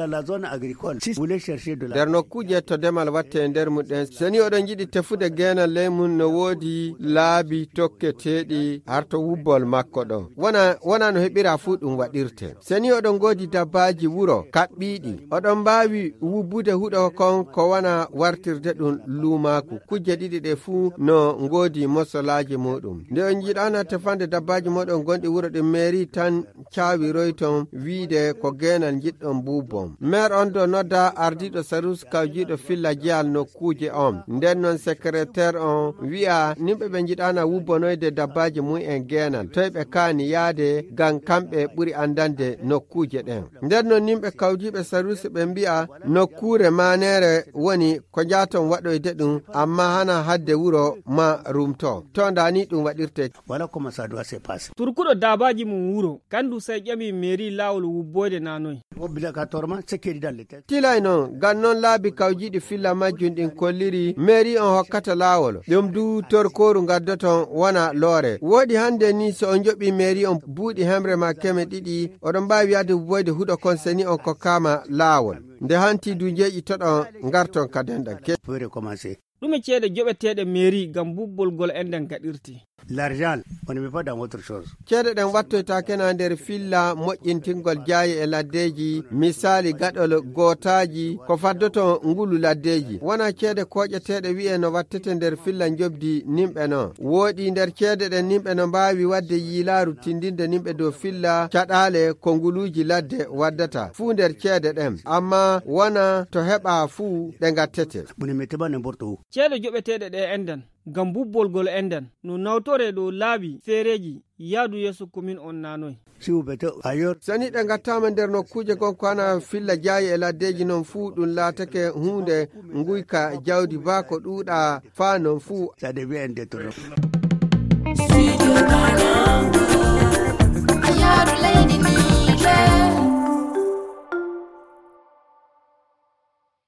dans la zone agricole. Si vous voulez chercher de la der nokkuje to demal watte nder muɗen seni oɗon jiɗi tefude geenal lemun no woodi laabi tokketeɗi har to wubbol makko ɗo wona no heɓira fuu ɗum waɗirte. Seni oɗon goodi dabbaji wuro kaɓɓiɗi oɗon mbawi wubbude huɗo kon ko wana wartirde ɗum lumaku. Kuje ɗiɗi ɗe fuu no ngoodi mosolaji muɗum. Nde on jiɗana tefande dabbaji moɗon gonɗi wuro ɗin mairie tan cawiroy ton wiide ko geenal jiɗɗon bubon. Maire on do nodda ardiɗo sarus kawjiɗo filla jeyal nokkuje on. Nden non secrétaire on wi'a nimɓe ɓe jiɗana wubbonoyde dabbaji mum en geenal toy ɓe kaani yaade ngam kamɓe ɓuri andande nokkuje ɗen. Nden non nimɓe kawjiɓe sarus ɓe mbi'a nokkure manere woni ko jaton waɗoyde ɗum amma hana hadde wuro ma rumto. To ndani ɗum waɗirte. Voilà comment ça doit se passer. Turkuɗo dabaji mum wuro kandu sai ƴami mairie lawol wubbode nanoy. Obligatoirement c'est que dans les têtes. Tilay non ngam non laabi kawjiɗi filla majjum ɗin kolliri mairie on hokkata lawol ɗum du torkoru gaddoton wona loore. Woodi hande ni so on joɓi mairie on buuɗi hemre ma keme ɗiɗi oɗon mbawi yadde wubboyde huɗo kon seni on ko kama lawol. Nde hanti du jeeƴi toɗon garton kadenɗan ke. Peut recommencer. ɗume ceede joɓeteɗe mairie gam bubbolgol enden gaɗirti. L'argent, on ne met pas dans autre chose. Ceede ɗen wattoytake na nder filla moƴƴintingol jaaye e laddeji misali gaɗol gootaji ko faddoto ngulu laddeji wona ceede koƴeteɗe wi'e no wattete nder filla jobdi nimɓe non. Woodi nder ceede ɗen nimɓe no mbawi wadde yiilaaru tindinde nimɓe dow filla caɗale ko nguluji ladde waddata fuu nder ceede ɗen amma wona to heɓa fuu ɗe gattete. Vous ne mettez pas n'importe où. Ceede joɓeteɗe ɗe enden gam bubbolgol enden no nawtore ɗo laabi feereji yaadu yeeso commune on nanoy. Si vous mettez ailleurs. Sani ɗe gattama nder nokkuje gonko hana filla jaayi e laddeji non fuu ɗum laatake hunde nguyka jawdi ba ko ɗuuɗa faa non fuu. Ça devient un détournement.